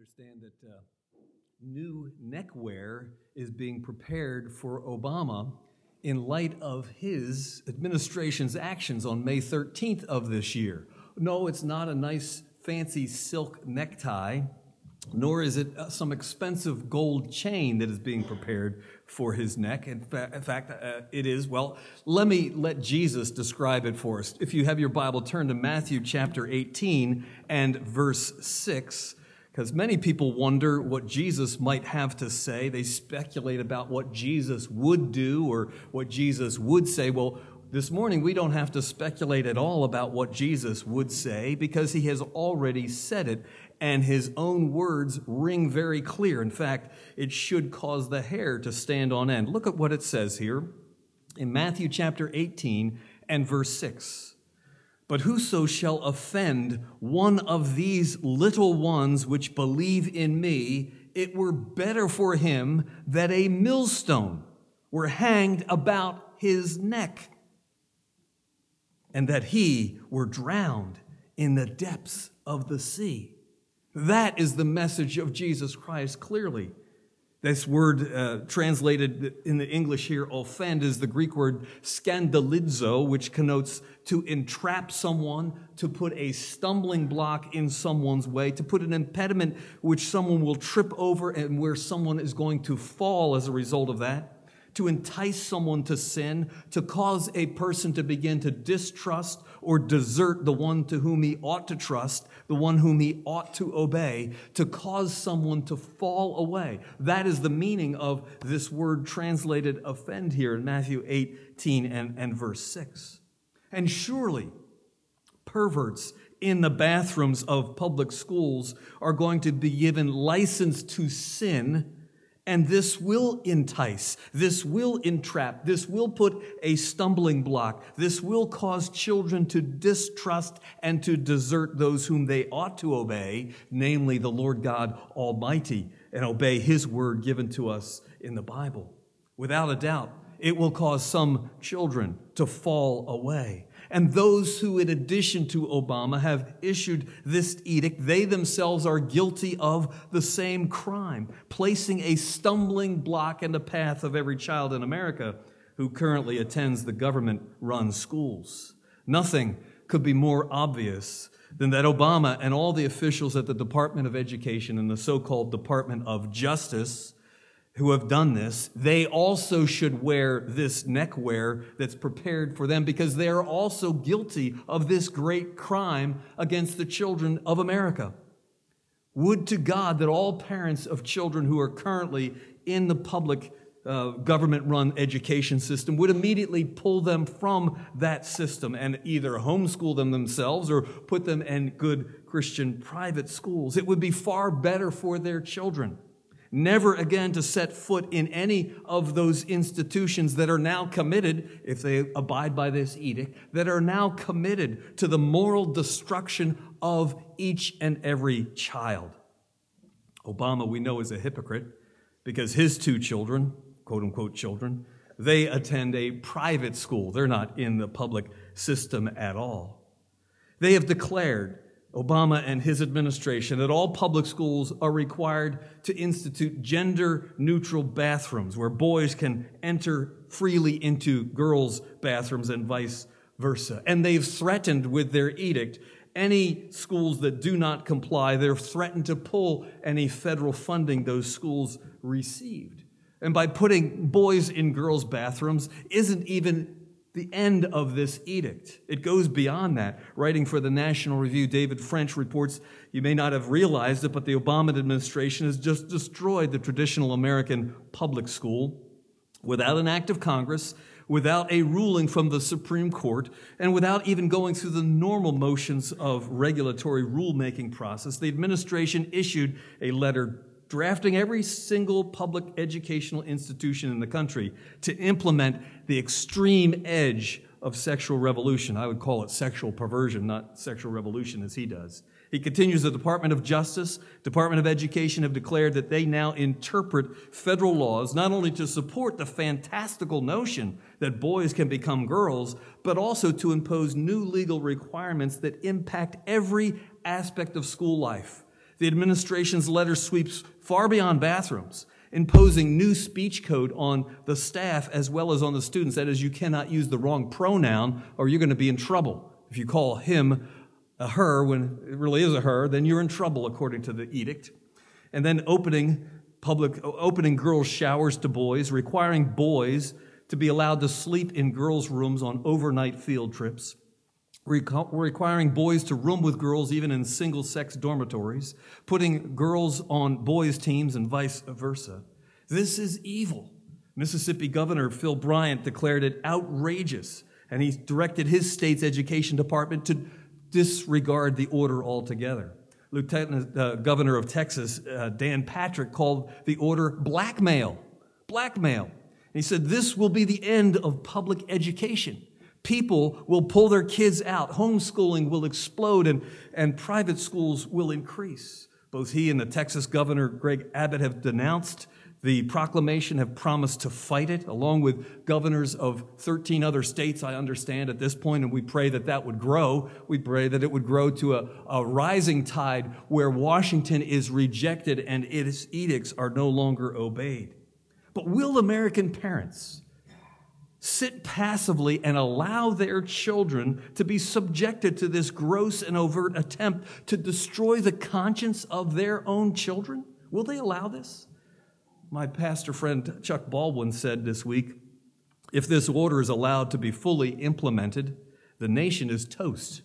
understand that new neckwear is being prepared for Obama in light of his administration's actions on May 13th of this year. No, it's not a nice, fancy silk necktie, nor is it some expensive gold chain that is being prepared for his neck. In fact, it is, well, let Jesus describe it for us. If you have your Bible, turn to Matthew chapter 18 and verse 6, because many people wonder what Jesus might have to say. They speculate about what Jesus would do or what Jesus would say. Well, this morning we don't have to speculate at all about what Jesus would say because he has already said it, and his own words ring very clear. In fact, it should cause the hair to stand on end. Look at what it says here in Matthew chapter 18 and verse 6. But whoso shall offend one of these little ones which believe in me, it were better for him that a millstone were hanged about his neck, and that he were drowned in the depths of the sea. That is the message of Jesus Christ clearly. This word translated in the English here, offend, is the Greek word scandalizo, which connotes to entrap someone, to put a stumbling block in someone's way, to put an impediment which someone will trip over and where someone is going to fall as a result of that, to entice someone to sin, to cause a person to begin to distrust or desert the one to whom he ought to trust, the one whom he ought to obey, to cause someone to fall away. That is the meaning of this word translated offend here in Matthew 18 and verse 6. And surely perverts in the bathrooms of public schools are going to be given license to sin. And this will entice, this will entrap, this will put a stumbling block, this will cause children to distrust and to desert those whom they ought to obey, namely the Lord God Almighty, and obey his word given to us in the Bible. Without a doubt, it will cause some children to fall away. And those who, in addition to Obama, have issued this edict, they themselves are guilty of the same crime, placing a stumbling block in the path of every child in America who currently attends the government-run schools. Nothing could be more obvious than that Obama and all the officials at the Department of Education and the so-called Department of Justice who have done this, they also should wear this neckwear that's prepared for them because they are also guilty of this great crime against the children of America. Would to God that all parents of children who are currently in the public government-run education system would immediately pull them from that system and either homeschool them themselves or put them in good Christian private schools. It would be far better for their children never again to set foot in any of those institutions that are now committed, if they abide by this edict, that are now committed to the moral destruction of each and every child. Obama, we know, is a hypocrite because his two children, quote-unquote children, they attend a private school. They're not in the public system at all. They have declared, Obama and his administration, that all public schools are required to institute gender-neutral bathrooms where boys can enter freely into girls' bathrooms and vice versa. And they've threatened with their edict any schools that do not comply, they're threatened to pull any federal funding those schools received. And by putting boys in girls' bathrooms isn't even the end of this edict. It goes beyond that. Writing for the National Review, David French reports, you may not have realized it, but the Obama administration has just destroyed the traditional American public school without an act of Congress, without a ruling from the Supreme Court, and without even going through the normal motions of regulatory rulemaking process. The administration issued a letter drafting every single public educational institution in the country to implement the extreme edge of sexual revolution. I would call it sexual perversion, not sexual revolution as he does. He continues, the Department of Justice, Department of Education have declared that they now interpret federal laws not only to support the fantastical notion that boys can become girls, but also to impose new legal requirements that impact every aspect of school life. The administration's letter sweeps far beyond bathrooms, imposing new speech code on the staff as well as on the students. That is, you cannot use the wrong pronoun or you're going to be in trouble. If you call him a her when it really is a her, then you're in trouble according to the edict. And then opening girls' showers to boys, requiring boys to be allowed to sleep in girls' rooms on overnight field trips, requiring boys to room with girls even in single-sex dormitories, putting girls on boys' teams and vice versa. This is evil. Mississippi Governor Phil Bryant declared it outrageous, and he directed his state's education department to disregard the order altogether. Lieutenant Governor of Texas, Dan Patrick, called the order blackmail. Blackmail. And he said, this will be the end of public education. People will pull their kids out. Homeschooling will explode and private schools will increase. Both he and the Texas Governor, Greg Abbott, have denounced the proclamation, have promised to fight it, along with governors of 13 other states, I understand, at this point, and we pray that that would grow. We pray that it would grow to a rising tide where Washington is rejected and its edicts are no longer obeyed. But will American parents sit passively and allow their children to be subjected to this gross and overt attempt to destroy the conscience of their own children? Will they allow this? My pastor friend Chuck Baldwin said this week, if this order is allowed to be fully implemented, the nation is toast.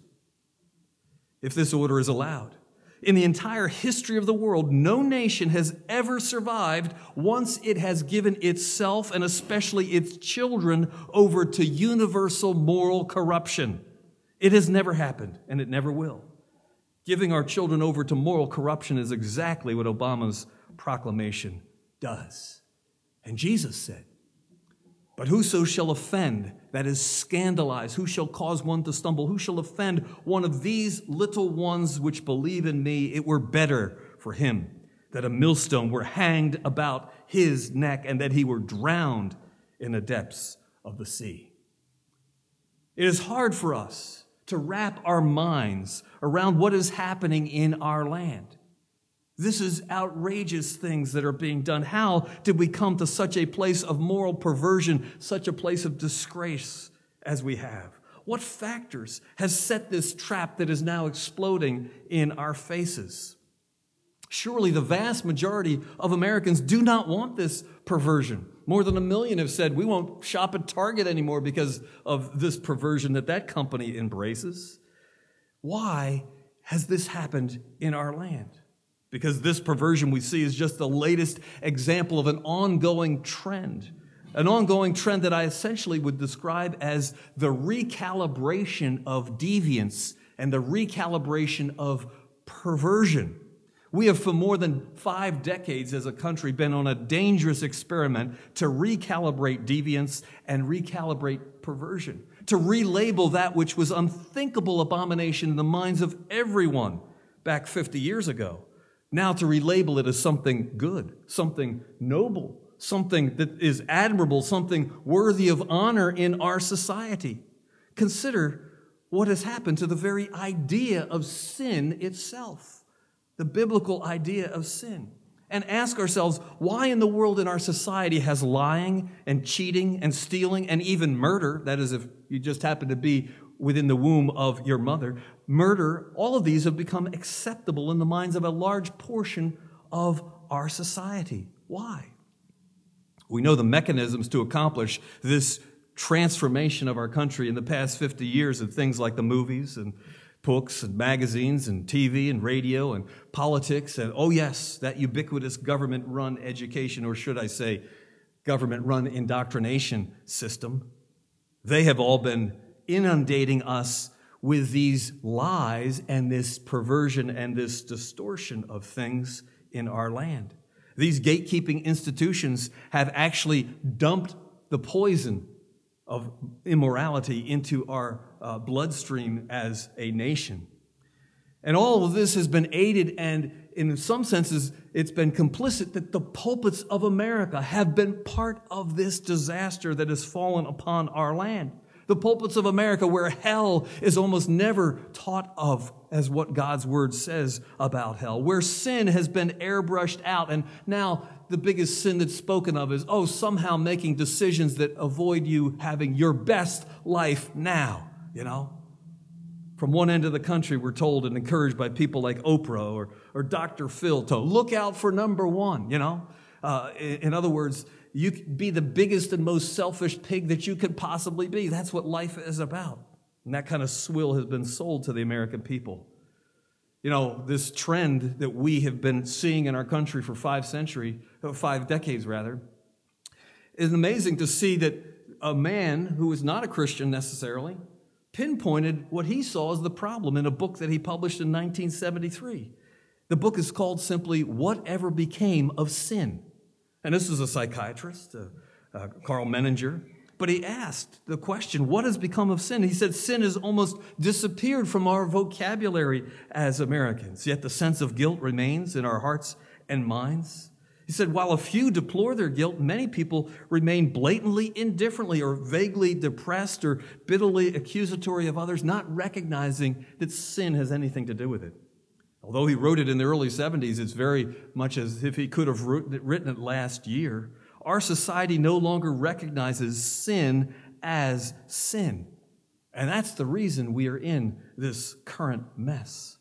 If this order is allowed. In the entire history of the world, no nation has ever survived once it has given itself and especially its children over to universal moral corruption. It has never happened, and it never will. Giving our children over to moral corruption is exactly what Obama's proclamation does. And Jesus said, but whoso shall offend, that is scandalize, who shall cause one to stumble, who shall offend one of these little ones which believe in me, it were better for him that a millstone were hanged about his neck and that he were drowned in the depths of the sea. It is hard for us to wrap our minds around what is happening in our land. This is outrageous things that are being done. How did we come to such a place of moral perversion, such a place of disgrace as we have? What factors has set this trap that is now exploding in our faces? Surely the vast majority of Americans do not want this perversion. More than 1 million have said, we won't shop at Target anymore because of this perversion that company embraces. Why has this happened in our land? Because this perversion we see is just the latest example of an ongoing trend that I essentially would describe as the recalibration of deviance and the recalibration of perversion. We have for more than 5 decades as a country been on a dangerous experiment to recalibrate deviance and recalibrate perversion, to relabel that which was unthinkable abomination in the minds of everyone back 50 years ago. Now to relabel it as something good, something noble, something that is admirable, something worthy of honor in our society. Consider what has happened to the very idea of sin itself, the biblical idea of sin. And ask ourselves, why in the world in our society has lying and cheating and stealing and even murder, that is if you just happen to be within the womb of your mother, murder, all of these have become acceptable in the minds of a large portion of our society. Why? We know the mechanisms to accomplish this transformation of our country in the past 50 years of things like the movies and books and magazines and TV and radio and politics and, oh yes, that ubiquitous government-run education, or should I say government-run indoctrination system. They have all been inundating us with these lies and this perversion and this distortion of things in our land. These gatekeeping institutions have actually dumped the poison of immorality into our bloodstream as a nation. And all of this has been aided, and in some senses, it's been complicit that the pulpits of America have been part of this disaster that has fallen upon our land. The pulpits of America, where hell is almost never taught of as what God's word says about hell, where sin has been airbrushed out, and now the biggest sin that's spoken of is, somehow making decisions that avoid you having your best life now, From one end of the country, we're told and encouraged by people like Oprah or Dr. Phil to look out for number one, In other words, you can be the biggest and most selfish pig that you could possibly be. That's what life is about. And that kind of swill has been sold to the American people. This trend that we have been seeing in our country for 5 decades, is amazing to see that a man who is not a Christian necessarily pinpointed what he saw as the problem in a book that he published in 1973. The book is called simply, Whatever Became of Sin? And this is a psychiatrist, Carl Menninger. But he asked the question, what has become of sin? He said sin has almost disappeared from our vocabulary as Americans, yet the sense of guilt remains in our hearts and minds. He said, while a few deplore their guilt, many people remain blatantly indifferently or vaguely depressed or bitterly accusatory of others, not recognizing that sin has anything to do with it. Although he wrote it in the early 70s, it's very much as if he could have written it last year. Our society no longer recognizes sin as sin. And that's the reason we are in this current mess.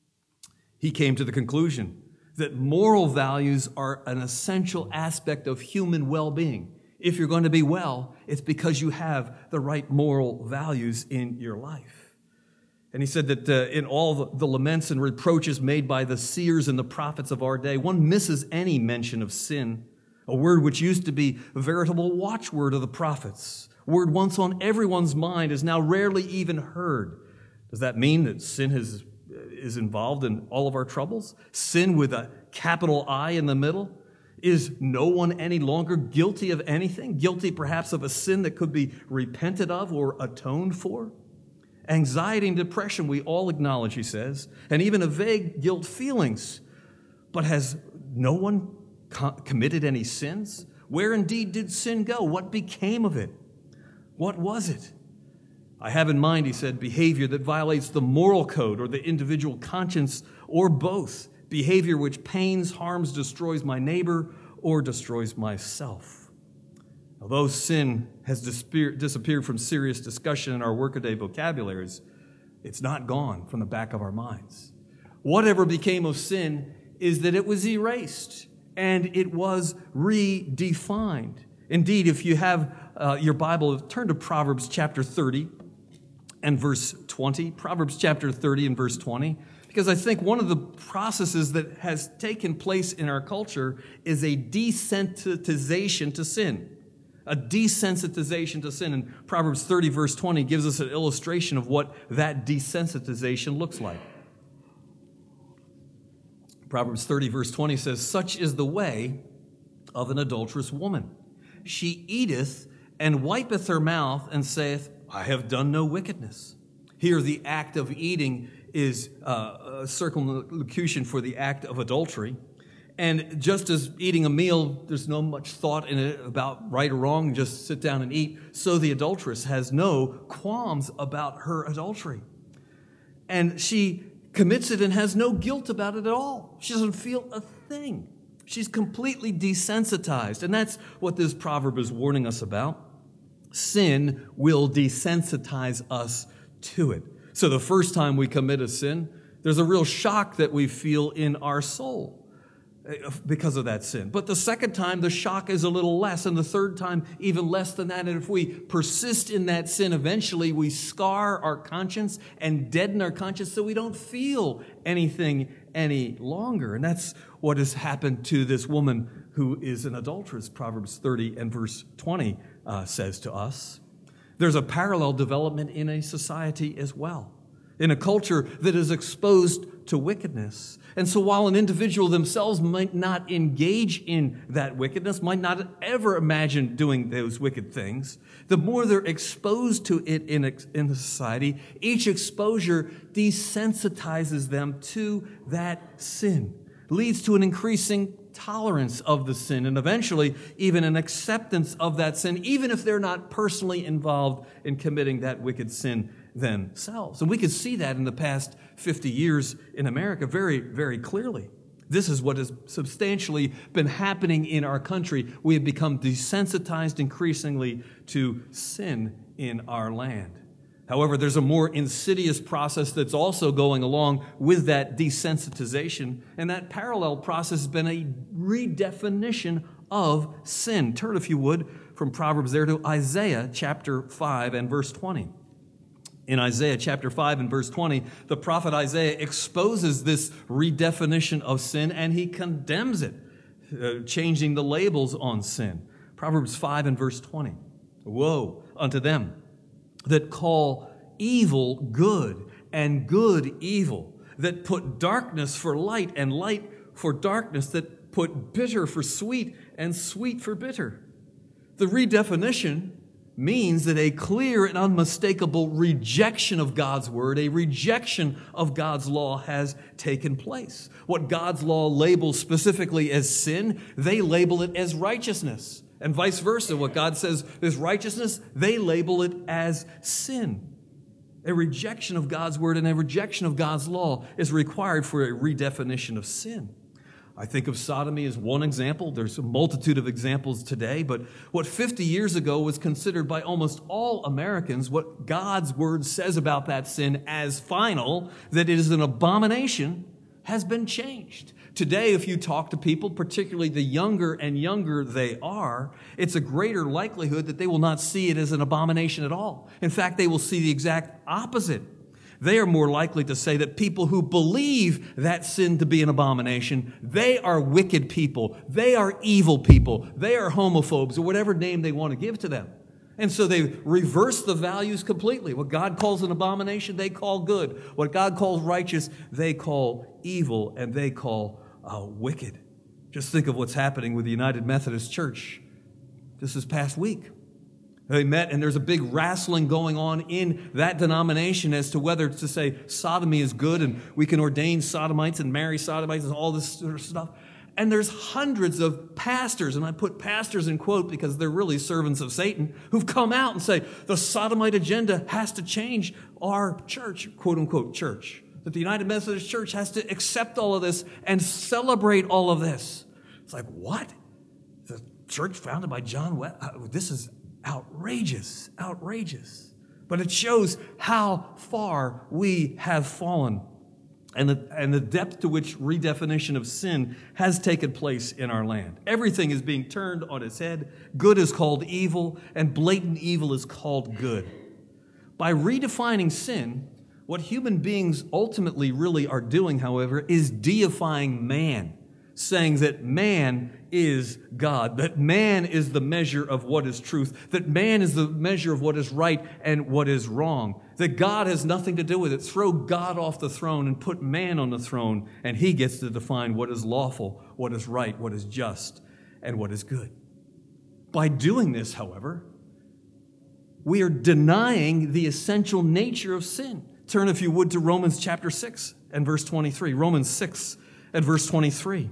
He came to the conclusion that moral values are an essential aspect of human well-being. If you're going to be well, it's because you have the right moral values in your life. And he said that in all the laments and reproaches made by the seers and the prophets of our day, one misses any mention of sin, a word which used to be a veritable watchword of the prophets. A word once on everyone's mind is now rarely even heard. Does that mean that sin is involved in all of our troubles? Sin with a capital I in the middle? Is no one any longer guilty of anything? Guilty perhaps of a sin that could be repented of or atoned for? Anxiety and depression, we all acknowledge, he says, and even a vague guilt feelings. But has no one committed any sins? Where indeed did sin go? What became of it? What was it? I have in mind, he said, behavior that violates the moral code or the individual conscience or both. Behavior which pains, harms, destroys my neighbor or destroys myself. Although sin has disappeared from serious discussion in our workaday vocabularies, it's not gone from the back of our minds. Whatever became of sin is that it was erased and it was redefined. Indeed, if you have your Bible, turn to Proverbs chapter 30 and verse 20. Proverbs chapter 30 and verse 20. Because I think one of the processes that has taken place in our culture is a desensitization to sin. A desensitization to sin. And Proverbs 30 verse 20 gives us an illustration of what that desensitization looks like. Proverbs 30 verse 20 says, such is the way of an adulterous woman. She eateth and wipeth her mouth and saith, I have done no wickedness. Here the act of eating is a circumlocution for the act of adultery. And just as eating a meal, there's no much thought in it about right or wrong, just sit down and eat, so the adulteress has no qualms about her adultery. And she commits it and has no guilt about it at all. She doesn't feel a thing. She's completely desensitized. And that's what this proverb is warning us about. Sin will desensitize us to it. So the first time we commit a sin, there's a real shock that we feel in our soul because of that sin. But the second time, the shock is a little less, and the third time, even less than that. And if we persist in that sin, eventually we scar our conscience and deaden our conscience so we don't feel anything any longer. And that's what has happened to this woman who is an adulteress, Proverbs 30 and verse 20 says to us. There's a parallel development in a society as well, in a culture that is exposed to wickedness. And so while an individual themselves might not engage in that wickedness, might not ever imagine doing those wicked things, the more they're exposed to it in the society, each exposure desensitizes them to that sin, leads to an increasing tolerance of the sin, and eventually even an acceptance of that sin, even if they're not personally involved in committing that wicked sin themselves. And we could see that in the past 50 years in America very, very clearly. This is what has substantially been happening in our country. We have become desensitized increasingly to sin in our land. However, there's a more insidious process that's also going along with that desensitization, and that parallel process has been a redefinition of sin. Turn, if you would, from Proverbs there to Isaiah chapter 5 and verse 20. In Isaiah chapter 5 and verse 20, the prophet Isaiah exposes this redefinition of sin, and he condemns it, changing the labels on sin. Proverbs 5 and verse 20. Woe unto them that call evil good and good evil, that put darkness for light and light for darkness, that put bitter for sweet and sweet for bitter. The redefinition means that a clear and unmistakable rejection of God's word, a rejection of God's law has taken place. What God's law labels specifically as sin, they label it as righteousness. And vice versa, what God says is righteousness, they label it as sin. A rejection of God's word and a rejection of God's law is required for a redefinition of sin. I think of sodomy as one example. There's a multitude of examples today, but what 50 years ago was considered by almost all Americans, what God's word says about that sin as final, that it is an abomination, has been changed. Today, if you talk to people, particularly the younger and younger they are, it's a greater likelihood that they will not see it as an abomination at all. In fact, they will see the exact opposite. They are more likely to say that people who believe that sin to be an abomination, they are wicked people, they are evil people, they are homophobes, or whatever name they want to give to them. And so they reverse the values completely. What God calls an abomination, they call good. What God calls righteous, they call evil, and they call wicked. Just think of what's happening with the United Methodist Church this past week. They met, and there's a big wrestling going on in that denomination as to whether to say sodomy is good and we can ordain sodomites and marry sodomites and all this sort of stuff. And there's hundreds of pastors, and I put pastors in quote because they're really servants of Satan, who've come out and say the sodomite agenda has to change our church, quote unquote church. That the United Methodist Church has to accept all of this and celebrate all of this. It's like, what? The church founded by John Wesley? This is outrageous, outrageous. But it shows how far we have fallen and the depth to which redefinition of sin has taken place in our land. Everything is being turned on its head. Good is called evil, and blatant evil is called good. By redefining sin, what human beings ultimately really are doing, however, is deifying man, saying that man is God, that man is the measure of what is truth, that man is the measure of what is right and what is wrong, that God has nothing to do with it. Throw God off the throne and put man on the throne, and he gets to define what is lawful, what is right, what is just, and what is good. By doing this, however, we are denying the essential nature of sin. Turn, if you would, to Romans chapter 6 and verse 23. Romans 6 and verse 23.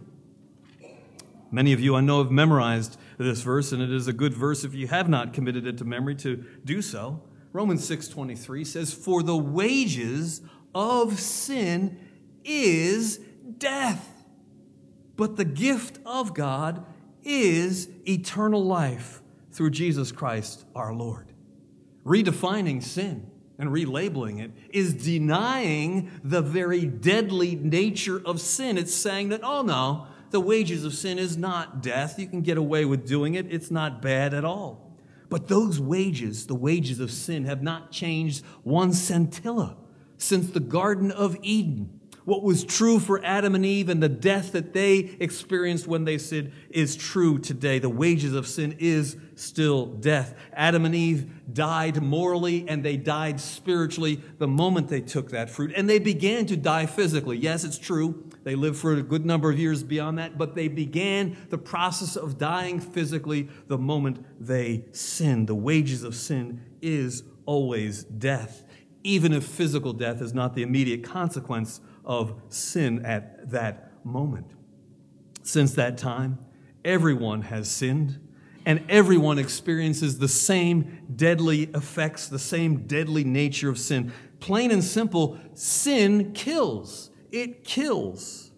Many of you, I know, have memorized this verse, and it is a good verse if you have not committed it to memory to do so. Romans 6:23 says, "For the wages of sin is death, but the gift of God is eternal life through Jesus Christ our Lord." Redefining sin and relabeling it is denying the very deadly nature of sin. It's saying that, oh no, the wages of sin is not death. You can get away with doing it. It's not bad at all. But those wages, the wages of sin, have not changed one scintilla since the Garden of Eden. What was true for Adam and Eve and the death that they experienced when they sinned is true today. The wages of sin is still death. Adam and Eve died morally and they died spiritually the moment they took that fruit. And they began to die physically. Yes, it's true. They lived for a good number of years beyond that, but they began the process of dying physically the moment they sinned. The wages of sin is always death, even if physical death is not the immediate consequence of sin at that moment. Since that time, everyone has sinned, and everyone experiences the same deadly effects, the same deadly nature of sin. Plain and simple, sin kills. It kills.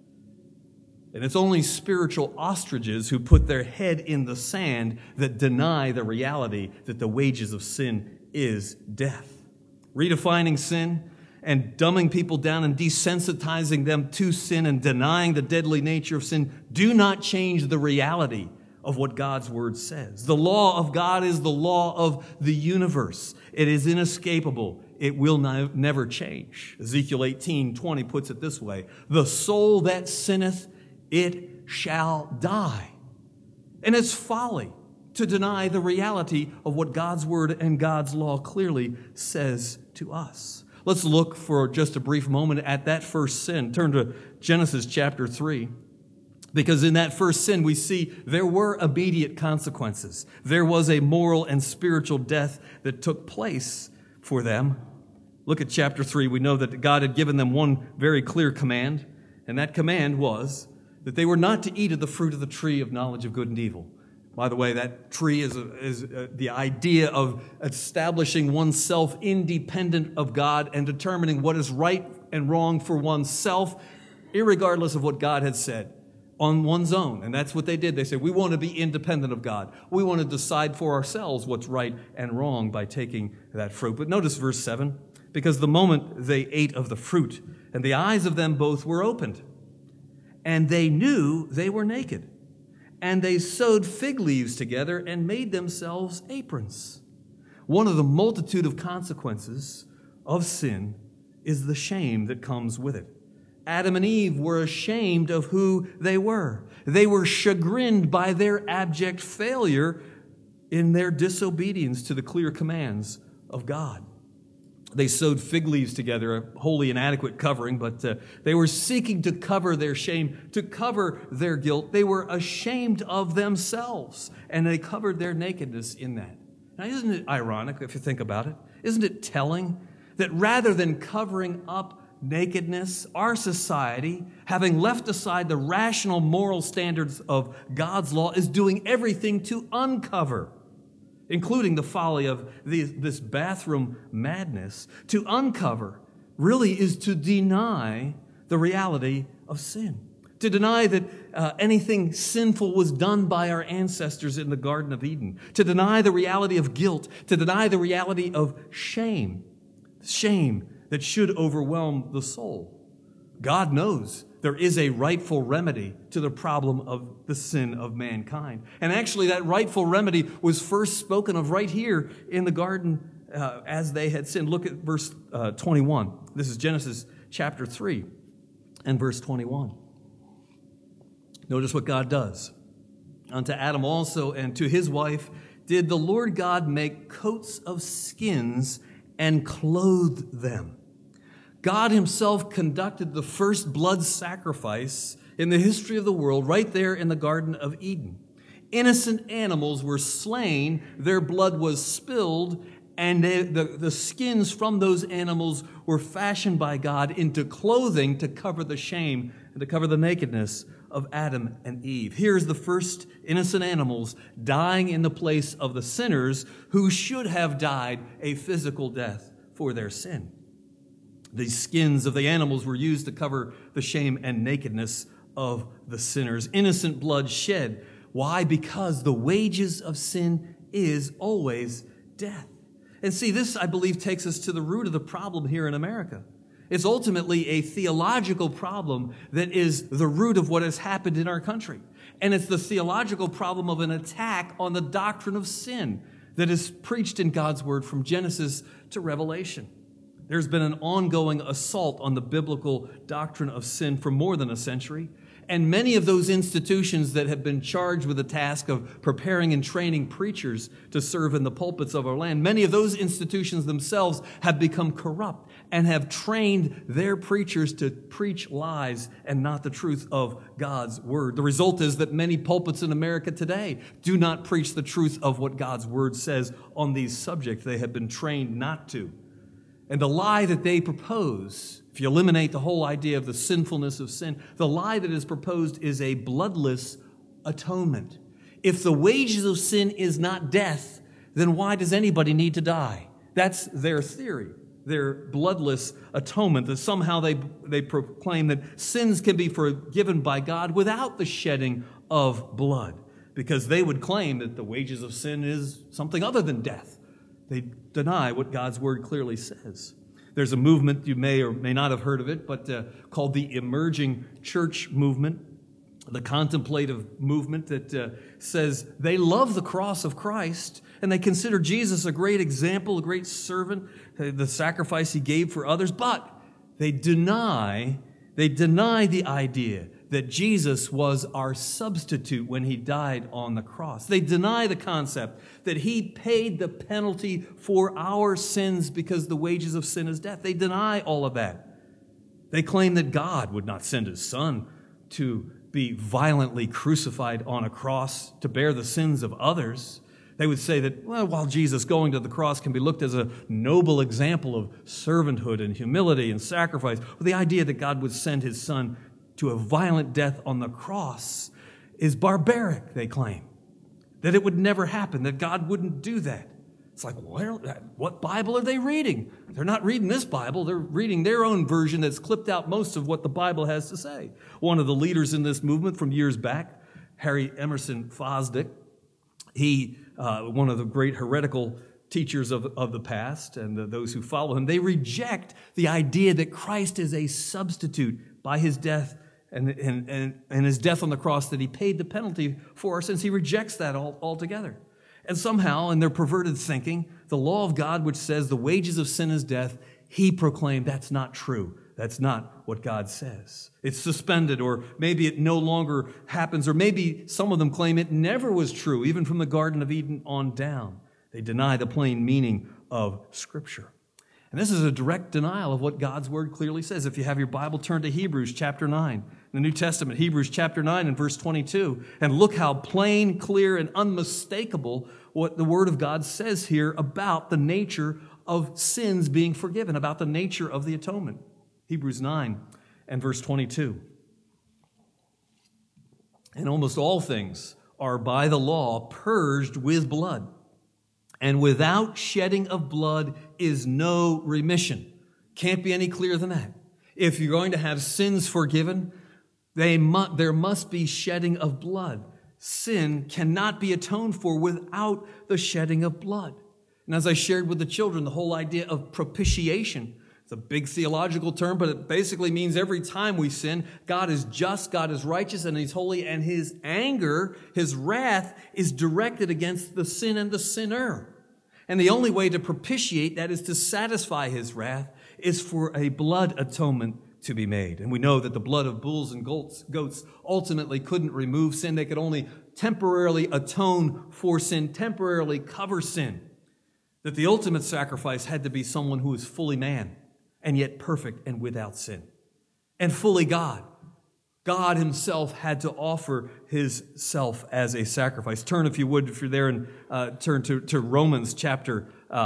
And it's only spiritual ostriches who put their head in the sand that deny the reality that the wages of sin is death. Redefining sin and dumbing people down and desensitizing them to sin and denying the deadly nature of sin do not change the reality of what God's word says. The law of God is the law of the universe. It is inescapable. It will never change. Ezekiel 18:20 puts it this way: the soul that sinneth, it shall die. And it's folly to deny the reality of what God's word and God's law clearly says to us. Let's look for just a brief moment at that first sin. Turn to Genesis chapter 3. Because in that first sin, we see there were immediate consequences. There was a moral and spiritual death that took place for them. Look at chapter 3. We know that God had given them one very clear command, and that command was that they were not to eat of the fruit of the tree of knowledge of good and evil. By the way, that tree is the idea of establishing oneself independent of God and determining what is right and wrong for oneself, irregardless of what God had said, on one's own. And that's what they did. They said, we want to be independent of God. We want to decide for ourselves what's right and wrong by taking that fruit. But notice verse 7, because the moment they ate of the fruit, and the eyes of them both were opened, and they knew they were naked. And they sewed fig leaves together and made themselves aprons. One of the multitude of consequences of sin is the shame that comes with it. Adam and Eve were ashamed of who they were. They were chagrined by their abject failure in their disobedience to the clear commands of God. They sewed fig leaves together, a wholly inadequate covering, but they were seeking to cover their shame, to cover their guilt. They were ashamed of themselves, and they covered their nakedness in that. Now, isn't it ironic if you think about it? Isn't it telling that rather than covering up nakedness, our society, having left aside the rational moral standards of God's law, is doing everything to uncover, including the folly of this bathroom madness. To uncover really is to deny the reality of sin. To deny that anything sinful was done by our ancestors in the Garden of Eden. To deny the reality of guilt. To deny the reality of shame. Shame that should overwhelm the soul. God knows there is a rightful remedy to the problem of the sin of mankind. And actually, that rightful remedy was first spoken of right here in the garden as they had sinned. Look at verse 21. This is Genesis chapter 3 and verse 21. Notice what God does. Unto Adam also and to his wife did the Lord God make coats of skins and clothed them. God himself conducted the first blood sacrifice in the history of the world right there in the Garden of Eden. Innocent animals were slain, their blood was spilled, and the skins from those animals were fashioned by God into clothing to cover the shame and to cover the nakedness of Adam and Eve. Here's the first innocent animals dying in the place of the sinners who should have died a physical death for their sin. The skins of the animals were used to cover the shame and nakedness of the sinners. Innocent blood shed. Why? Because the wages of sin is always death. And see, this, I believe, takes us to the root of the problem here in America. It's ultimately a theological problem that is the root of what has happened in our country. And it's the theological problem of an attack on the doctrine of sin that is preached in God's word from Genesis to Revelation. There's been an ongoing assault on the biblical doctrine of sin for more than a century. And many of those institutions that have been charged with the task of preparing and training preachers to serve in the pulpits of our land, many of those institutions themselves have become corrupt and have trained their preachers to preach lies and not the truth of God's word. The result is that many pulpits in America today do not preach the truth of what God's word says on these subjects. They have been trained not to. And the lie that they propose, if you eliminate the whole idea of the sinfulness of sin, the lie that is proposed is a bloodless atonement. If the wages of sin is not death, then why does anybody need to die? That's their theory, their bloodless atonement, that somehow they proclaim that sins can be forgiven by God without the shedding of blood, because they would claim that the wages of sin is something other than death. They deny what God's word clearly says. There's a movement, you may or may not have heard of it, but called the Emerging Church Movement, the contemplative movement that says they love the cross of Christ and they consider Jesus a great example, a great servant, the sacrifice he gave for others, but they deny the idea that Jesus was our substitute when he died on the cross. They deny the concept that he paid the penalty for our sins because the wages of sin is death. They deny all of that. They claim that God would not send his son to be violently crucified on a cross to bear the sins of others. They would say that, well, while Jesus going to the cross can be looked as a noble example of servanthood and humility and sacrifice, well, the idea that God would send his son to a violent death on the cross is barbaric, they claim. That it would never happen, that God wouldn't do that. It's like, what Bible are they reading? They're not reading this Bible. They're reading their own version that's clipped out most of what the Bible has to say. One of the leaders in this movement from years back, Harry Emerson Fosdick, he, one of the great heretical teachers of the past and those who follow him, they reject the idea that Christ is a substitute by his death and his death on the cross, that he paid the penalty for our sins. He rejects that altogether. And somehow, in their perverted thinking, the law of God, which says the wages of sin is death, he proclaimed that's not true. That's not what God says. It's suspended, or maybe it no longer happens, or maybe some of them claim it never was true, even from the Garden of Eden on down. They deny the plain meaning of Scripture. And this is a direct denial of what God's Word clearly says. If you have your Bible, turn to Hebrews chapter 9, the New Testament, Hebrews chapter 9 and verse 22, and look how plain, clear, and unmistakable what the Word of God says here about the nature of sins being forgiven, about the nature of the atonement. Hebrews 9 and verse 22. And almost all things are by the law purged with blood, and without shedding of blood is no remission. Can't be any clearer than that. If you're going to have sins forgiven, there must be shedding of blood. Sin cannot be atoned for without the shedding of blood. And as I shared with the children, the whole idea of propitiation, it's a big theological term, but it basically means every time we sin, God is just, God is righteous, and he's holy, and his anger, his wrath, is directed against the sin and the sinner. And the only way to propitiate, that is to satisfy his wrath, is for a blood atonement to be made. And we know that the blood of bulls and goats ultimately couldn't remove sin. They could only temporarily atone for sin, temporarily cover sin. That the ultimate sacrifice had to be someone who was fully man and yet perfect and without sin and fully God. God himself had to offer his self as a sacrifice. Turn, if you would, if you're there, and turn to Romans chapter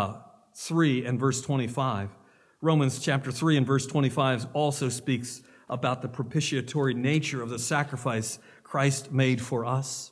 3 and verse 25. Romans chapter 3 and verse 25 also speaks about the propitiatory nature of the sacrifice Christ made for us.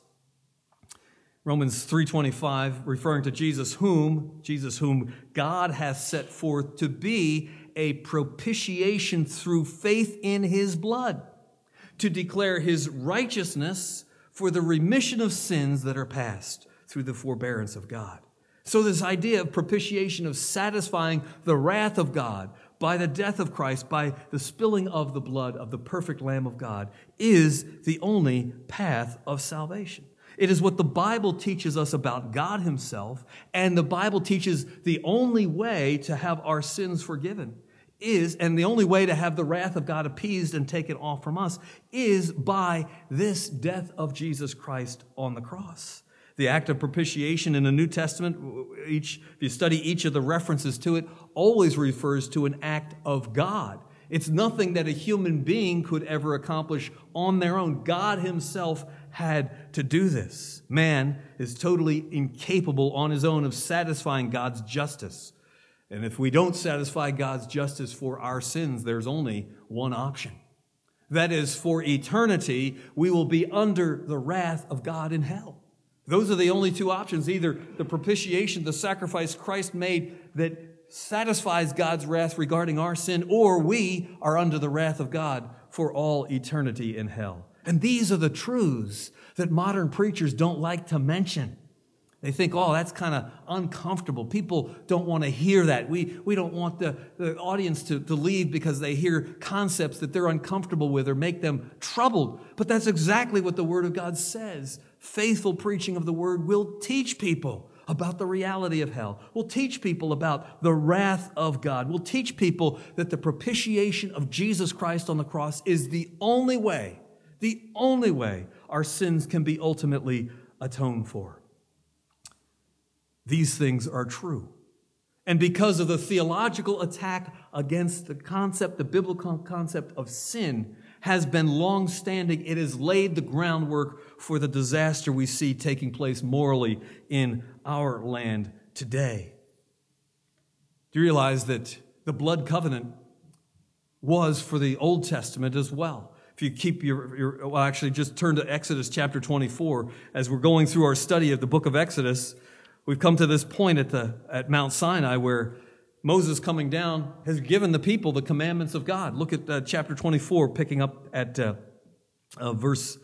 Romans 3:25, referring to Jesus whom God hath set forth to be a propitiation through faith in his blood, to declare his righteousness for the remission of sins that are past through the forbearance of God. So this idea of propitiation, of satisfying the wrath of God by the death of Christ, by the spilling of the blood of the perfect Lamb of God, is the only path of salvation. It is what the Bible teaches us about God himself, and the Bible teaches the only way to have our sins forgiven is, and the only way to have the wrath of God appeased and taken off from us, is by this death of Jesus Christ on the cross. The act of propitiation in the New Testament, if you study each of the references to it, always refers to an act of God. It's nothing that a human being could ever accomplish on their own. God himself had to do this. Man is totally incapable on his own of satisfying God's justice. And if we don't satisfy God's justice for our sins, there's only one option. That is, for eternity, we will be under the wrath of God in hell. Those are the only two options, either the propitiation, the sacrifice Christ made that satisfies God's wrath regarding our sin, or we are under the wrath of God for all eternity in hell. And these are the truths that modern preachers don't like to mention. They think, oh, that's kind of uncomfortable. People don't want to hear that. We don't want the audience to leave because they hear concepts that they're uncomfortable with or make them troubled. But that's exactly what the Word of God says. Faithful preaching of the Word will teach people about the reality of hell. We'll teach people about the wrath of God. We'll teach people that the propitiation of Jesus Christ on the cross is the only way our sins can be ultimately atoned for. These things are true. And because of the theological attack against the biblical concept of sin has been long-standing, it has laid the groundwork for the disaster we see taking place morally in our land today. Do you realize that the blood covenant was for the Old Testament as well? If you keep just turn to Exodus chapter 24. As we're going through our study of the book of Exodus, we've come to this point at Mount Sinai where Moses coming down has given the people the commandments of God. Look at chapter 24, picking up at verse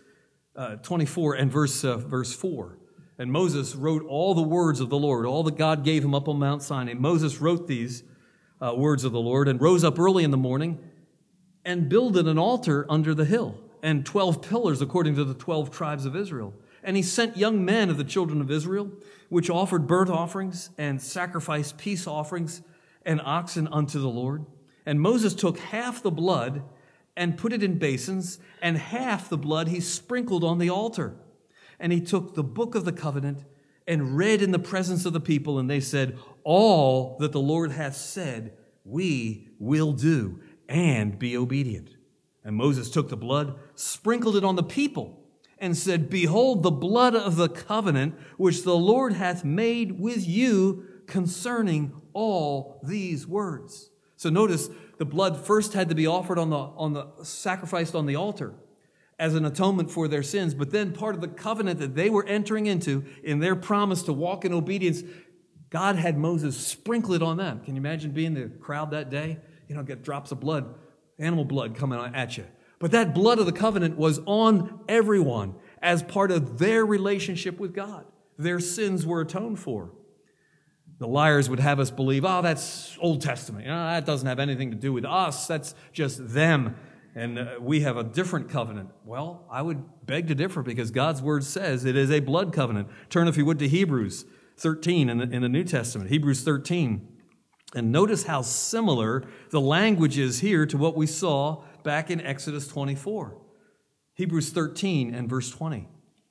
24 and verse 4. And Moses wrote all the words of the Lord, all that God gave him up on Mount Sinai. Moses wrote these words of the Lord and rose up early in the morning and builded an altar under the hill and 12 pillars according to the 12 tribes of Israel. And he sent young men of the children of Israel, which offered burnt offerings and sacrificed peace offerings and oxen unto the Lord. And Moses took half the blood and put it in basins, and half the blood he sprinkled on the altar. And he took the book of the covenant and read in the presence of the people, and they said, all that the Lord hath said, we will do, and be obedient. And Moses took the blood, sprinkled it on the people, and said, behold, the blood of the covenant which the Lord hath made with you concerning all these words. So notice the blood first had to be offered sacrificed on the altar as an atonement for their sins, but then part of the covenant that they were entering into in their promise to walk in obedience, God had Moses sprinkle it on them. Can you imagine being the crowd that day? Get drops of blood, animal blood coming at you. But that blood of the covenant was on everyone as part of their relationship with God. Their sins were atoned for. The liars would have us believe, that's Old Testament. That doesn't have anything to do with us. That's just them. And we have a different covenant. Well, I would beg to differ because God's word says it is a blood covenant. Turn, if you would, to Hebrews 13 in the New Testament. Hebrews 13. And notice how similar the language is here to what we saw back in Exodus 24. Hebrews 13 and verse 20.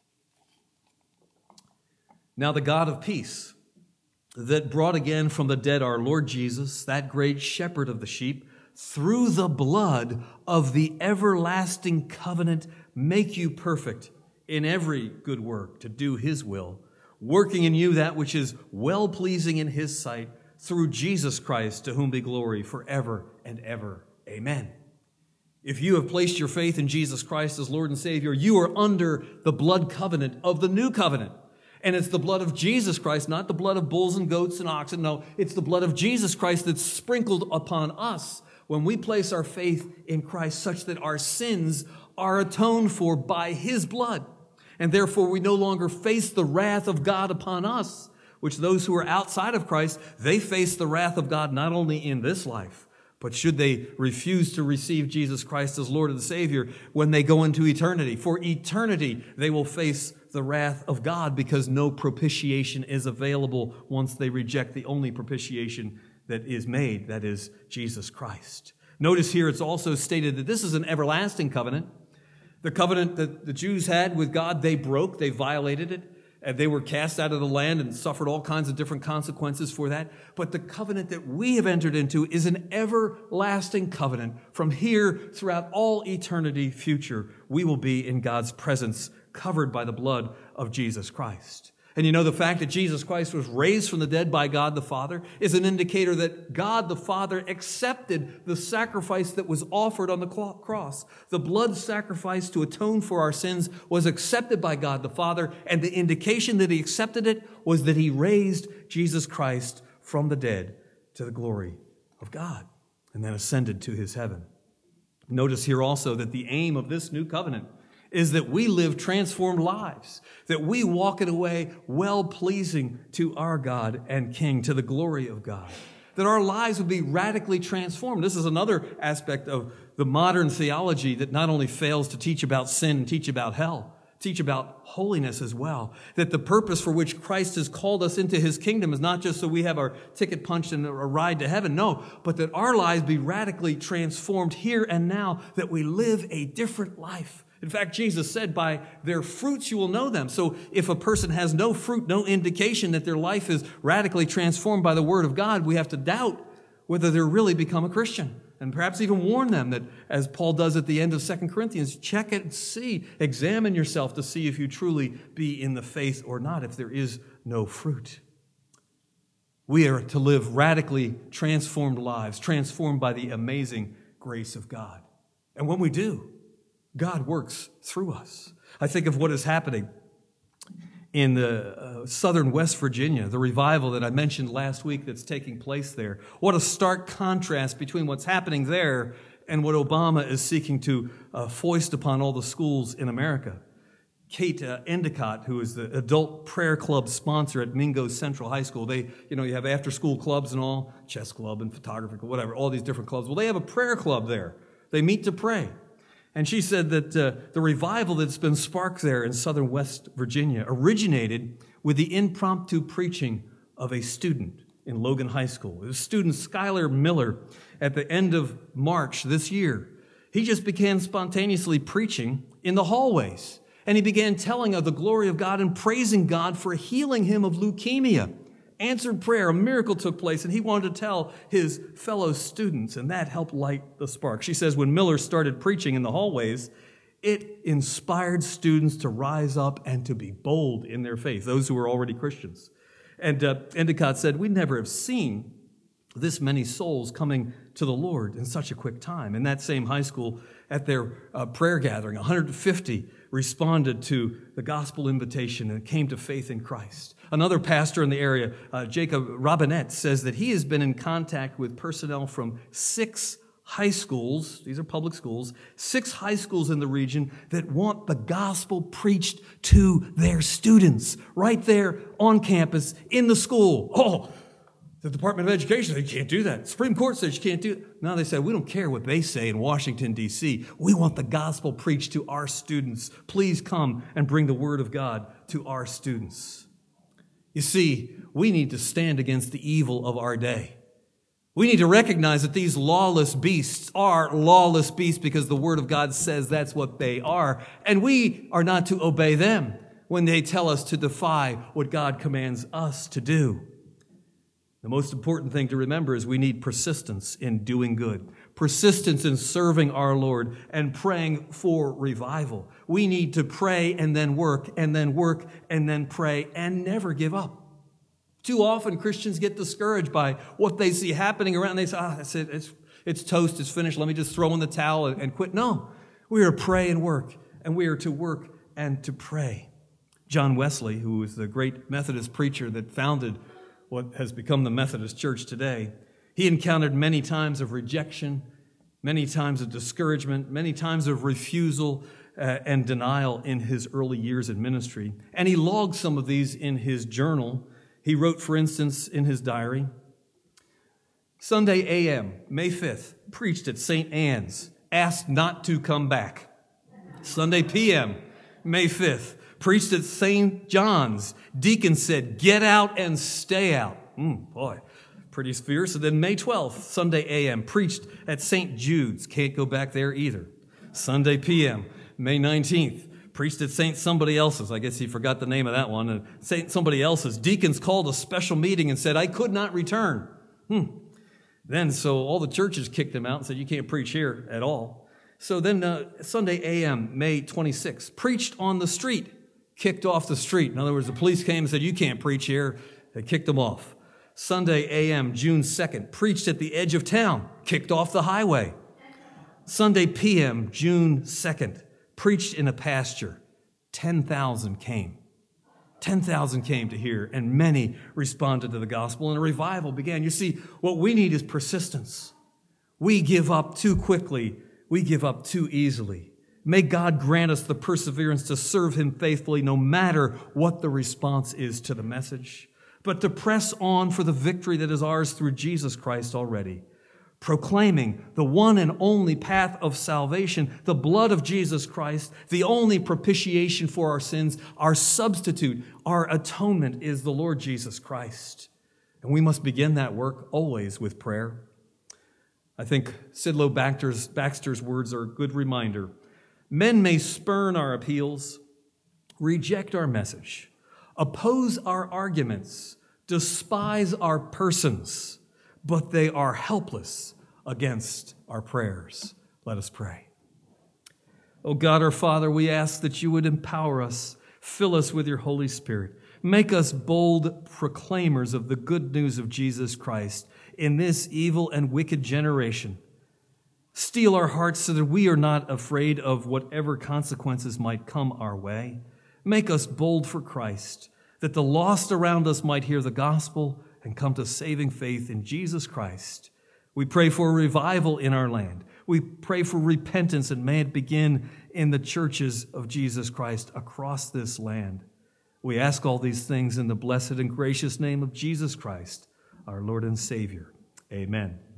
Now the God of peace, that brought again from the dead our Lord Jesus, that great shepherd of the sheep, through the blood of the everlasting covenant, make you perfect in every good work to do his will, working in you that which is well-pleasing in his sight, through Jesus Christ, to whom be glory forever and ever. Amen. If you have placed your faith in Jesus Christ as Lord and Savior, you are under the blood covenant of the new covenant. And it's the blood of Jesus Christ, not the blood of bulls and goats and oxen. No, it's the blood of Jesus Christ that's sprinkled upon us when we place our faith in Christ, such that our sins are atoned for by his blood. And therefore we no longer face the wrath of God upon us, which those who are outside of Christ, they face the wrath of God not only in this life, but should they refuse to receive Jesus Christ as Lord and Savior when they go into eternity. For eternity, they will face the wrath of God because no propitiation is available once they reject the only propitiation that is made, that is Jesus Christ. Notice here it's also stated that this is an everlasting covenant. The covenant that the Jews had with God, they broke, they violated it. And they were cast out of the land and suffered all kinds of different consequences for that. But the covenant that we have entered into is an everlasting covenant. From here throughout all eternity future, we will be in God's presence, covered by the blood of Jesus Christ. And you know, the fact that Jesus Christ was raised from the dead by God the Father is an indicator that God the Father accepted the sacrifice that was offered on the cross. The blood sacrifice to atone for our sins was accepted by God the Father, and the indication that he accepted it was that he raised Jesus Christ from the dead to the glory of God and then ascended to his heaven. Notice here also that the aim of this new covenant is that we live transformed lives, that we walk in a way well-pleasing to our God and King, to the glory of God, that our lives would be radically transformed. This is another aspect of the modern theology that not only fails to teach about sin and teach about hell, teach about holiness as well, that the purpose for which Christ has called us into his kingdom is not just so we have our ticket punched and a ride to heaven, no, but that our lives be radically transformed here and now, that we live a different life. In fact, Jesus said, by their fruits you will know them. So if a person has no fruit, no indication that their life is radically transformed by the word of God, we have to doubt whether they're really become a Christian. And perhaps even warn them that, as Paul does at the end of 2 Corinthians, check it and see, examine yourself to see if you truly be in the faith or not, if there is no fruit. We are to live radically transformed lives, transformed by the amazing grace of God. And when we do, God works through us. I think of what is happening in the southern West Virginia, the revival that I mentioned last week that's taking place there. What a stark contrast between what's happening there and what Obama is seeking to foist upon all the schools in America. Kate Endicott, who is the adult prayer club sponsor at Mingo Central High School, you have after-school clubs and all, chess club and photography, whatever, all these different clubs. Well, they have a prayer club there. They meet to pray. And she said that the revival that's been sparked there in southern West Virginia originated with the impromptu preaching of a student in Logan High School. It was student Skylar Miller at the end of March this year. He just began spontaneously preaching in the hallways. And he began telling of the glory of God and praising God for healing him of leukemia. Answered prayer, a miracle took place, and he wanted to tell his fellow students, and that helped light the spark. She says when Miller started preaching in the hallways, it inspired students to rise up and to be bold in their faith, those who were already Christians. And Endicott said, we never have seen this many souls coming to the Lord in such a quick time. In that same high school, at their prayer gathering, 150 responded to the gospel invitation and came to faith in Christ. Another pastor in the area, Jacob Robinette, says that he has been in contact with personnel from 6 high schools, these are public schools, 6 high schools in the region that want the gospel preached to their students right there on campus in the school. Oh, the Department of Education said, you can't do that. Supreme Court says you can't do it. Now they said, we don't care what they say in Washington, D.C. We want the gospel preached to our students. Please come and bring the word of God to our students. You see, we need to stand against the evil of our day. We need to recognize that these lawless beasts are lawless beasts because the word of God says that's what they are. And we are not to obey them when they tell us to defy what God commands us to do. The most important thing to remember is we need persistence in doing good, persistence in serving our Lord and praying for revival. We need to pray and then work and then work and then pray and never give up. Too often Christians get discouraged by what they see happening around. They say, that's it. It's toast. It's finished. Let me just throw in the towel and quit. No, we are to pray and work, and we are to work and to pray. John Wesley, who was the great Methodist preacher that founded what has become the Methodist Church today, he encountered many times of rejection, many times of discouragement, many times of refusal and denial in his early years in ministry. And he logged some of these in his journal. He wrote, for instance, in his diary, Sunday a.m., May 5th, preached at St. Anne's, asked not to come back. Sunday p.m., May 5th, preached at St. John's. Deacon said, get out and stay out. Boy, pretty fierce. And then May 12th, Sunday a.m., preached at St. Jude's. Can't go back there either. Sunday p.m., May 19th, preached at St. somebody else's. I guess he forgot the name of that one. St. somebody else's. Deacons called a special meeting and said, I could not return. Then, so all the churches kicked him out and said, you can't preach here at all. So then Sunday a.m., May 26th, preached on the street. kicked off the street. In other words, the police came and said, "You can't preach here." They kicked them off. Sunday a.m., June 2nd, preached at the edge of town, kicked off the highway. Sunday p.m., June 2nd, preached in a pasture. 10,000 came. 10,000 came to hear, and many responded to the gospel, and a revival began. You see, what we need is persistence. We give up too quickly. We give up too easily. May God grant us the perseverance to serve Him faithfully, no matter what the response is to the message, but to press on for the victory that is ours through Jesus Christ already, proclaiming the one and only path of salvation, the blood of Jesus Christ, the only propitiation for our sins, our substitute, our atonement is the Lord Jesus Christ. And we must begin that work always with prayer. I think Sidlow Baxter's words are a good reminder. Men may spurn our appeals, reject our message, oppose our arguments, despise our persons, but they are helpless against our prayers. Let us pray. Oh God, our Father, we ask that you would empower us, fill us with your Holy Spirit. Make us bold proclaimers of the good news of Jesus Christ in this evil and wicked generation. Steel our hearts so that we are not afraid of whatever consequences might come our way. Make us bold for Christ, that the lost around us might hear the gospel and come to saving faith in Jesus Christ. We pray for revival in our land. We pray for repentance, and may it begin in the churches of Jesus Christ across this land. We ask all these things in the blessed and gracious name of Jesus Christ, our Lord and Savior. Amen.